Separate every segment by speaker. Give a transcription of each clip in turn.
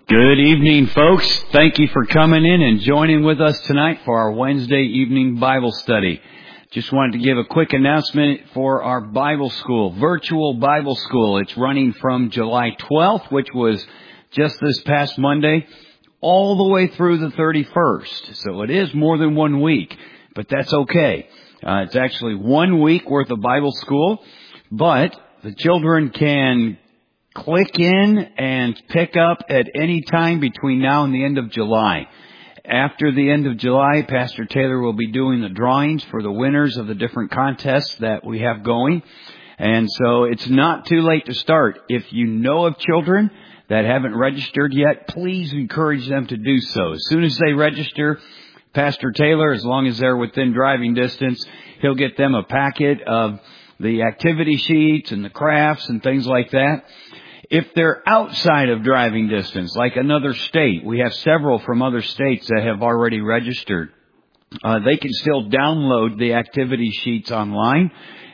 Speaker 1: Good evening, folks. Thank you for coming in and joining with us tonight for our Wednesday evening Bible study. Just wanted to give a quick announcement for our Bible school, virtual Bible school. It's running from July 12th, which was just this past Monday, all the way through the 31st. So it is more than 1 week, but that's okay. It's actually 1 week worth of Bible school, but the children can click in and pick up at any time between now and the end of July. After the end of July, Pastor Taylor will be doing the drawings for the winners of the different contests that we have going. And so it's not too late to start. If you know of children that haven't registered yet, please encourage them to do so. As soon as they register, Pastor Taylor, as long as they're within driving distance, he'll get them a packet of the activity sheets and the crafts and things like that. If they're outside of driving distance, like another state, we have several from other states that have already registered. They can still download the activity sheets online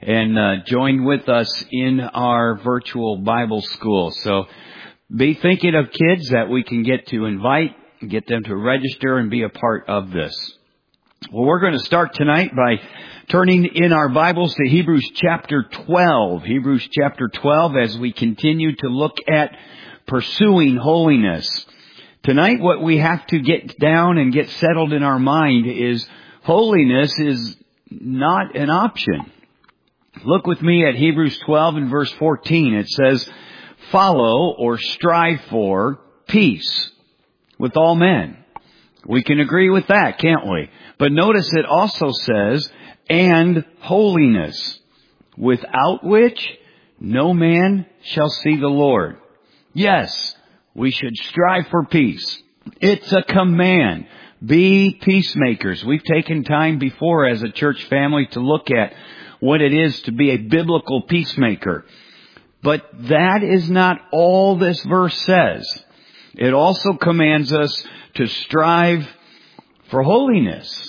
Speaker 1: and join with us in our virtual Bible school. So be thinking of kids that we can get to invite, get them to register and be a part of this. Well, we're going to start tonight by turning in our Bibles to Hebrews chapter 12. Hebrews chapter 12 as we continue to look at pursuing holiness. Tonight what we have to get down and get settled in our mind is holiness is not an option. Look with me at Hebrews 12 and verse 14. It says, "Follow or strive for peace with all men." We can agree with that, can't we? But notice it also says, "and holiness, without which no man shall see the Lord." Yes, we should strive for peace. It's a command. Be peacemakers. We've taken time before as a church family to look at what it is to be a biblical peacemaker. But that is not all this verse says. It also commands us to strive for holiness.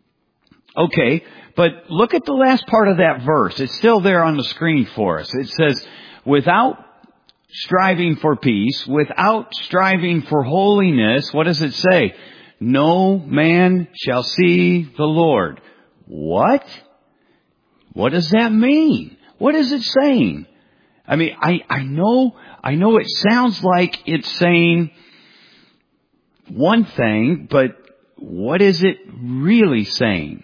Speaker 1: Okay, but look at the last part of that verse. It's still there on the screen for us. It says, without striving for peace, without striving for holiness, what does it say? No man shall see the Lord. What? What does that mean? What is it saying? I mean, I know it sounds like it's saying one thing, but what is it really saying?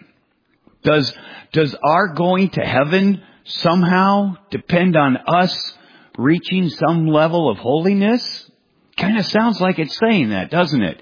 Speaker 1: Does our going to heaven somehow depend on us reaching some level of holiness? Kind of sounds like it's saying that, doesn't it?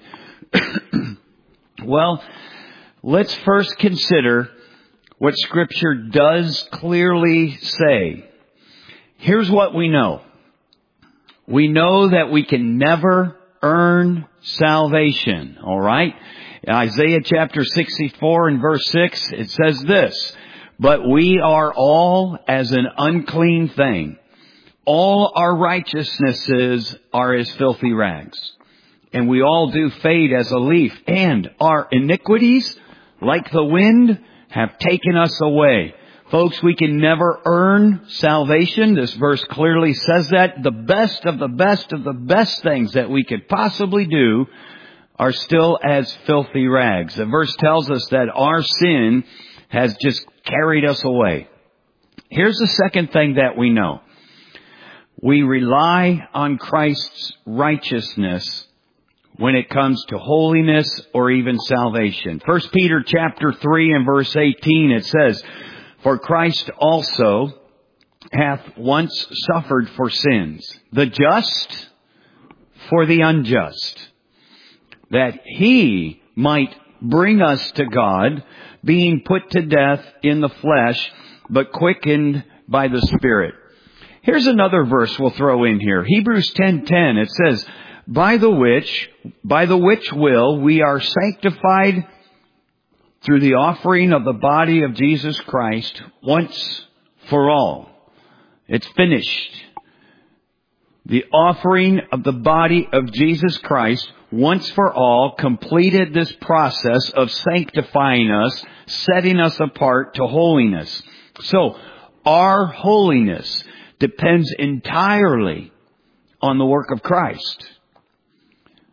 Speaker 1: Well, let's first consider what Scripture does clearly say. Here's what we know. We know that we can never earn salvation, all right? In Isaiah chapter 64 and verse 6, it says this, "But we are all as an unclean thing. All our righteousnesses are as filthy rags. And we all do fade as a leaf. And our iniquities, like the wind, have taken us away." Folks, we can never earn salvation. This verse clearly says that. The best of the best of the best things that we could possibly do are still as filthy rags. The verse tells us that our sin has just carried us away. Here's the second thing that we know. We rely on Christ's righteousness when it comes to holiness or even salvation. 1 Peter chapter 3 and verse 18, it says, "For Christ also hath once suffered for sins, the just for the unjust, that he might bring us to God, being put to death in the flesh, but quickened by the Spirit." Here's another verse we'll throw in here. Hebrews 10:10, it says, by the which will we are sanctified through the offering of the body of Jesus Christ once for all. It's finished. The offering of the body of Jesus Christ once for all completed this process of sanctifying us, setting us apart to holiness. So our holiness depends entirely on the work of Christ.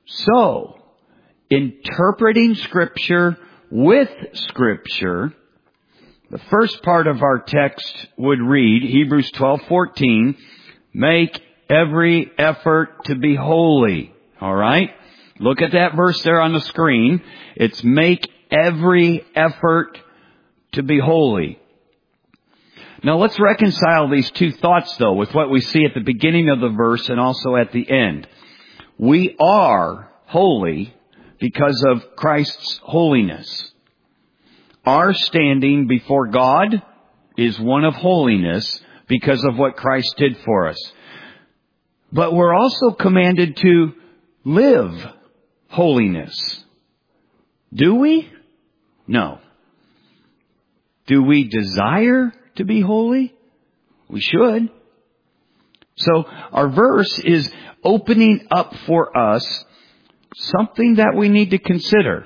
Speaker 1: So, interpreting Scripture with Scripture, the first part of our text would read, Hebrews 12:14, make every effort to be holy. All right? Look at that verse there on the screen. It's make every effort to be holy. Now let's reconcile these two thoughts though with what we see at the beginning of the verse and also at the end. We are holy because of Christ's holiness. Our standing before God is one of holiness because of what Christ did for us. But we're also commanded to live holiness. Do we? No. Do we desire to be holy? We should. So our verse is opening up for us something that we need to consider.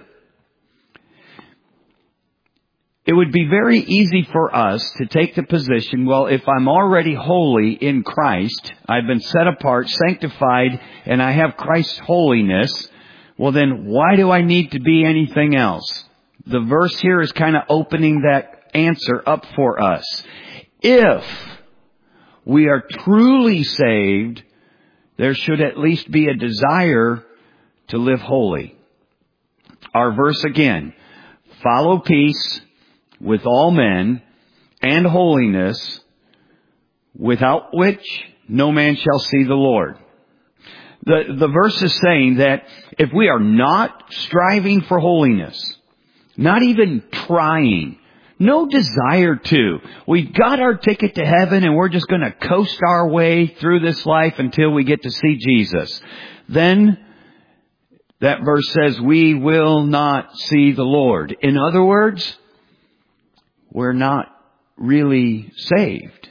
Speaker 1: It would be very easy for us to take the position, well, if I'm already holy in Christ, I've been set apart, sanctified, and I have Christ's holiness, well then why do I need to be anything else? The verse here is kind of opening that answer up for us. If we are truly saved, there should at least be a desire to live holy. Our verse again, follow peace with all men and holiness, without which no man shall see the Lord. The verse is saying that if we are not striving for holiness, not even trying, no desire to, we've got our ticket to heaven and we're just going to coast our way through this life until we get to see Jesus, then that verse says we will not see the Lord. In other words, we're not really saved.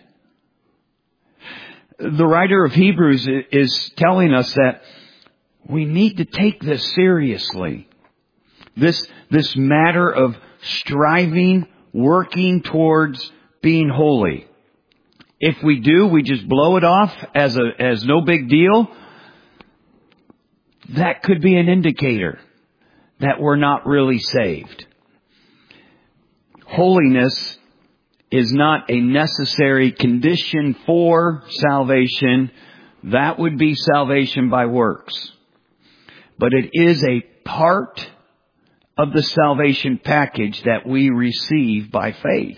Speaker 1: The writer of Hebrews is telling us that we need to take this seriously. This matter of striving, working towards being holy. If we do, we just blow it off as no big deal. That could be an indicator that we're not really saved. Holiness is not a necessary condition for salvation. That would be salvation by works. But it is a part of the salvation package that we receive by faith,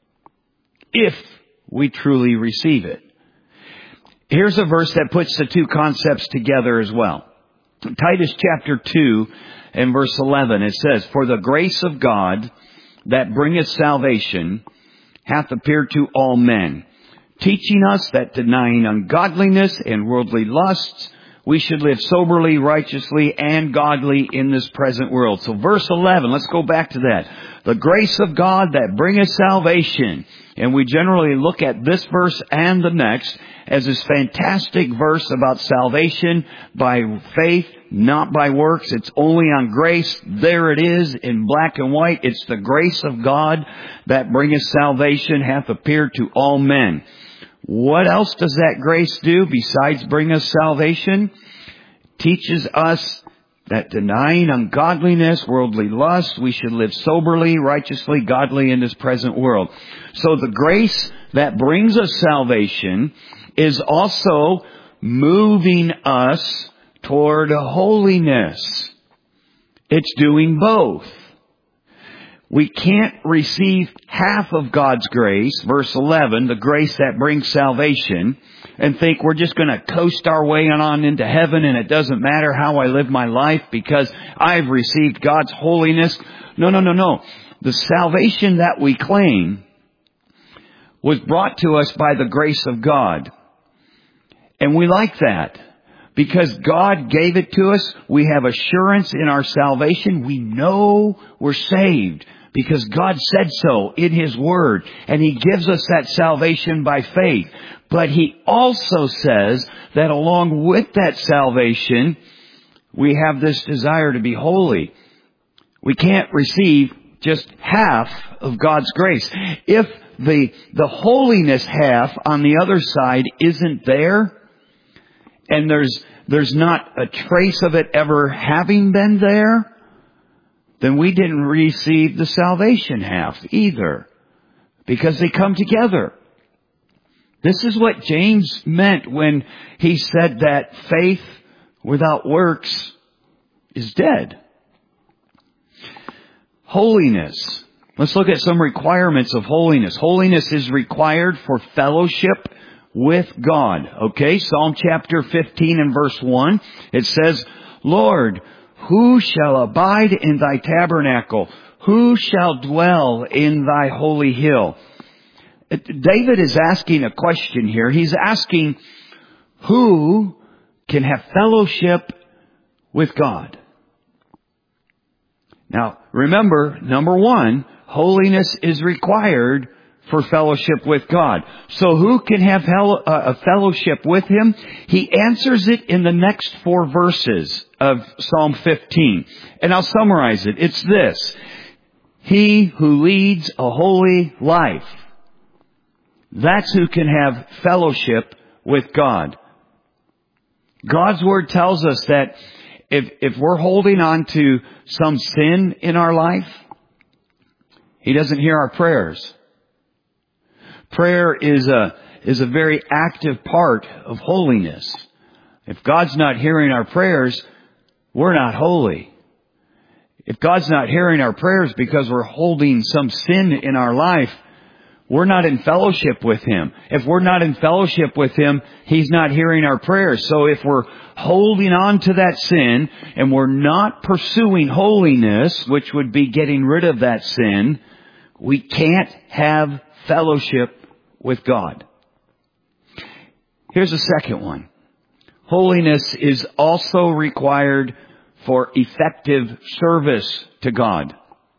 Speaker 1: if we truly receive it. Here's a verse that puts the two concepts together as well. Titus chapter 2 and verse 11, it says, for the grace of God that bringeth salvation hath appeared to all men, teaching us that denying ungodliness and worldly lusts, we should live soberly, righteously, and godly in this present world. So verse 11, let's go back to that. The grace of God that bringeth salvation. And we generally look at this verse and the next as this fantastic verse about salvation by faith, not by works. It's only on grace. There it is in black and white. It's the grace of God that bringeth salvation hath appeared to all men. What else does that grace do besides bring us salvation? Teaches us that denying ungodliness, worldly lust, we should live soberly, righteously, godly in this present world. So the grace that brings us salvation is also moving us toward holiness. It's doing both. We can't receive half of God's grace, verse 11, the grace that brings salvation, and think we're just going to coast our way on into heaven and it doesn't matter how I live my life because I've received God's holiness. No. The salvation that we claim was brought to us by the grace of God. And we like that. Because God gave it to us, we have assurance in our salvation. We know we're saved because God said so in His Word. And He gives us that salvation by faith. But He also says that along with that salvation, we have this desire to be holy. We can't receive just half of God's grace. If the holiness half on the other side isn't there, and there's not a trace of it ever having been there, then we didn't receive the salvation half either, because they come together. This is what James meant when he said that faith without works is dead. Holiness. Let's look at some requirements of holiness. Holiness is required for fellowship with God. Okay, Psalm chapter 15 and verse 1. It says, Lord, who shall abide in thy tabernacle? Who shall dwell in thy holy hill? David is asking a question here. He's asking, who can have fellowship with God? Now, remember, number one, holiness is required for fellowship with God. So who can have a fellowship with Him? He answers it in the next 4 verses of Psalm 15. And I'll summarize it. It's this. He who leads a holy life. That's who can have fellowship with God. God's Word tells us that if we're holding on to some sin in our life, He doesn't hear our prayers. Prayer is a very active part of holiness. If God's not hearing our prayers, we're not holy. If God's not hearing our prayers because we're holding some sin in our life, we're not in fellowship with Him. If we're not in fellowship with Him, He's not hearing our prayers. So if we're holding on to that sin and we're not pursuing holiness, which would be getting rid of that sin, we can't have fellowship with God. Here's a second one. Holiness is also required for effective service to God.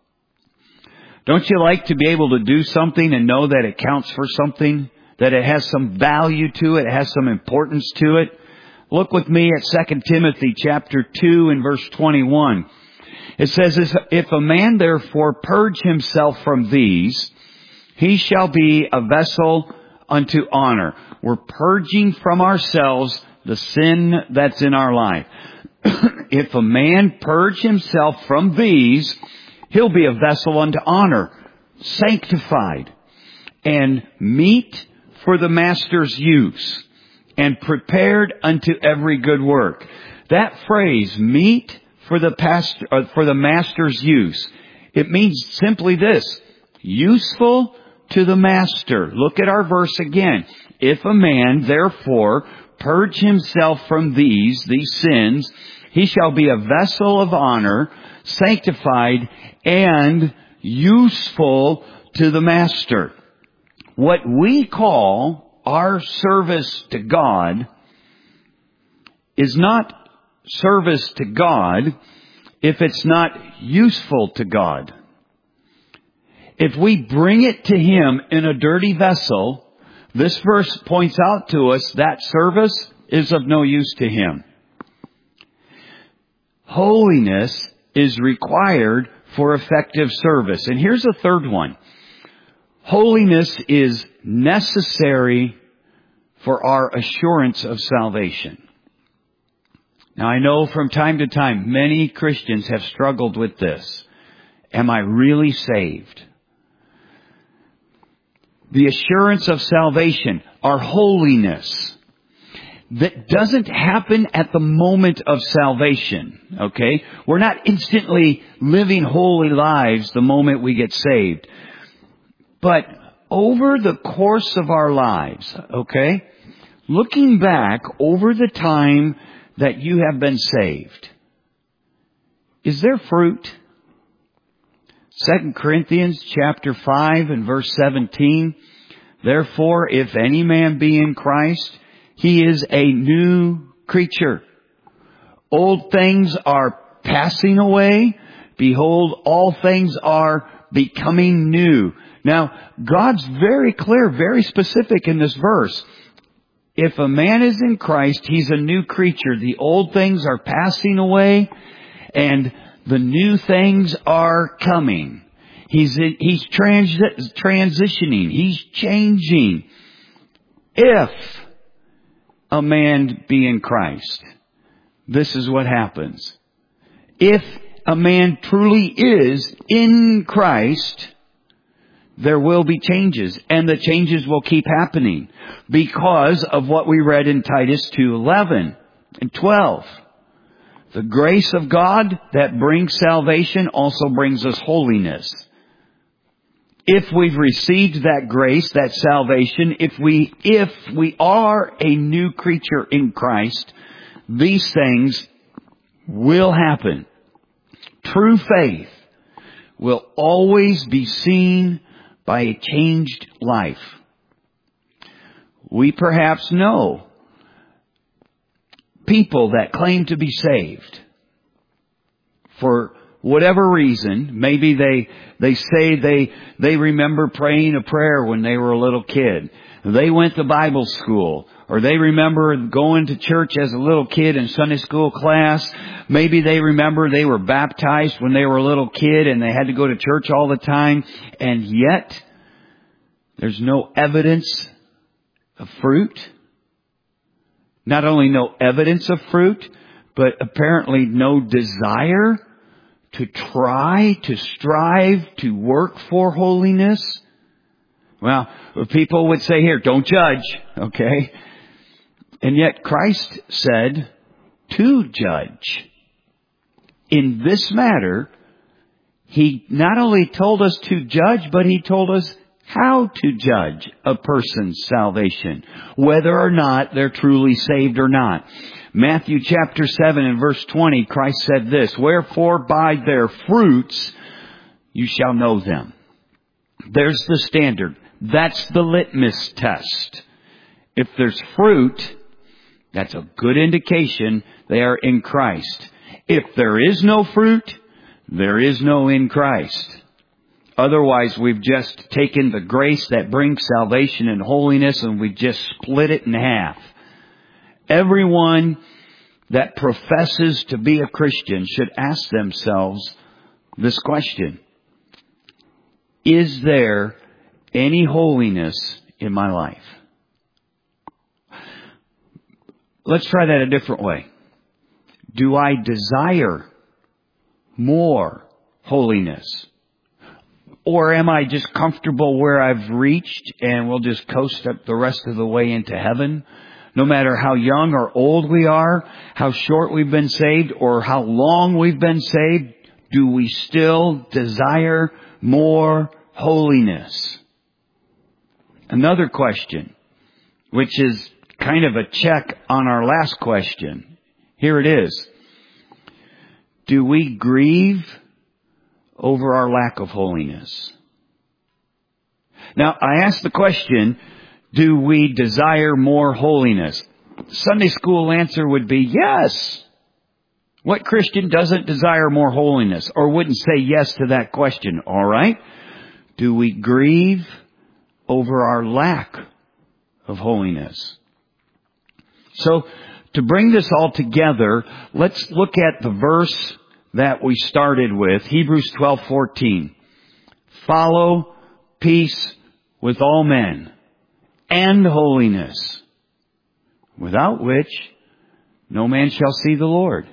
Speaker 1: Don't you like to be able to do something and know that it counts for something? That it has some value to it, it has some importance to it? Look with me at 2 Timothy chapter 2 and verse 21. It says, if a man therefore purge himself from these, he shall be a vessel unto honor. We're purging from ourselves the sin that's in our life. If a man purge himself from these, he'll be a vessel unto honor, sanctified, and meet for the master's use, and prepared unto every good work. That phrase, meet for the master's use, it means simply this, useful to the master. Look at our verse again. If a man therefore purge himself from these sins, he shall be a vessel of honor, sanctified, and useful to the master. What we call our service to God is not service to God if it's not useful to God. If we bring it to Him in a dirty vessel, this verse points out to us that service is of no use to Him. Holiness is required for effective service. And here's a third one. Holiness is necessary for our assurance of salvation. Now I know from time to time many Christians have struggled with this. Am I really saved? The assurance of salvation, our holiness, that doesn't happen at the moment of salvation, okay? We're not instantly living holy lives the moment we get saved. But over the course of our lives, okay, looking back over the time that you have been saved, is there fruit? 2 Corinthians chapter 5 and verse 17, therefore, if any man be in Christ, he is a new creature. Old things are passing away. Behold, all things are becoming new. Now, God's very clear, very specific in this verse. If a man is in Christ, he's a new creature. The old things are passing away and the new things are coming. He's transitioning. He's changing. If a man be in Christ, this is what happens. If a man truly is in Christ, there will be changes, and the changes will keep happening because of what we read in Titus 2:11 and 12. The grace of God that brings salvation also brings us holiness. If we've received that grace, that salvation, if we are a new creature in Christ, these things will happen. True faith will always be seen by a changed life. We perhaps know people that claim to be saved. For whatever reason, maybe they say they remember praying a prayer when they were a little kid. They went to Bible school. Or they remember going to church as a little kid in Sunday school class. Maybe they remember they were baptized when they were a little kid and they had to go to church all the time. And yet, there's no evidence of fruit. Not only no evidence of fruit, but apparently no desire to try, to strive, to work for holiness. Well, people would say here, don't judge, okay? And yet Christ said to judge. In this matter, He not only told us to judge, but He told us how to judge a person's salvation, whether or not they're truly saved or not. Matthew chapter 7 and verse 20, Christ said this, "Wherefore by their fruits you shall know them." There's the standard. That's the litmus test. If there's fruit, that's a good indication they are in Christ. If there is no fruit, there is no in Christ. Otherwise, we've just taken the grace that brings salvation and holiness and we've just split it in half. Everyone that professes to be a Christian should ask themselves this question: is there any holiness in my life? Let's try that a different way. Do I desire more holiness? Or am I just comfortable where I've reached and we'll just coast up the rest of the way into heaven? No matter how young or old we are, how short we've been saved, or how long we've been saved, do we still desire more holiness? Another question, which is kind of a check on our last question. Here it is. Do we grieve over our lack of holiness? Now, I ask the question, do we desire more holiness? Sunday school answer would be yes. What Christian doesn't desire more holiness or wouldn't say yes to that question? All right. Do we grieve over our lack of holiness? So, to bring this all together, let's look at the verse that we started with, Hebrews 12:14. Follow peace with all men and holiness, without which no man shall see the Lord.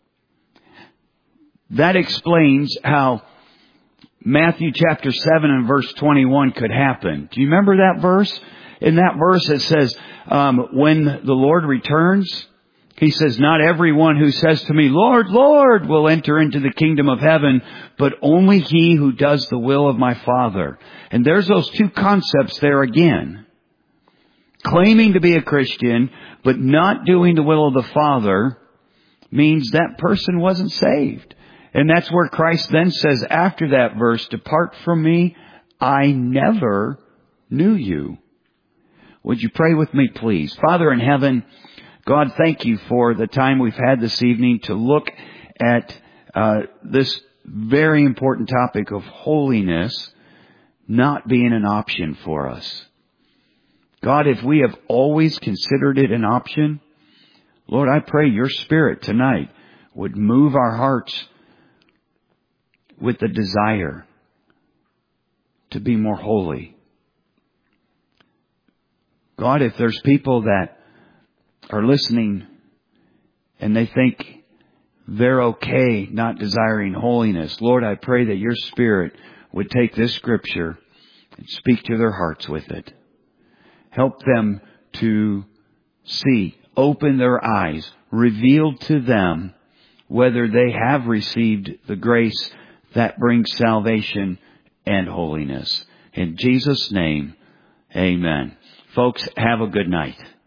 Speaker 1: That explains how Matthew chapter 7 and verse 21 could happen. Do you remember that verse? In that verse it says, when the Lord returns, He says, not everyone who says to me, Lord, Lord, will enter into the kingdom of heaven, but only he who does the will of my Father. And there's those two concepts there again. Claiming to be a Christian, but not doing the will of the Father, means that person wasn't saved. And that's where Christ then says after that verse, depart from me, I never knew you. Would you pray with me, please? Father in heaven, God, thank you for the time we've had this evening to look at this very important topic of holiness not being an option for us. God, if we have always considered it an option, Lord, I pray your Spirit tonight would move our hearts with the desire to be more holy. God, if there's people that are listening and they think they're okay not desiring holiness. Lord, I pray that your Spirit would take this scripture and speak to their hearts with it. Help them to see, open their eyes, reveal to them whether they have received the grace that brings salvation and holiness. In Jesus' name, amen. Folks, have a good night.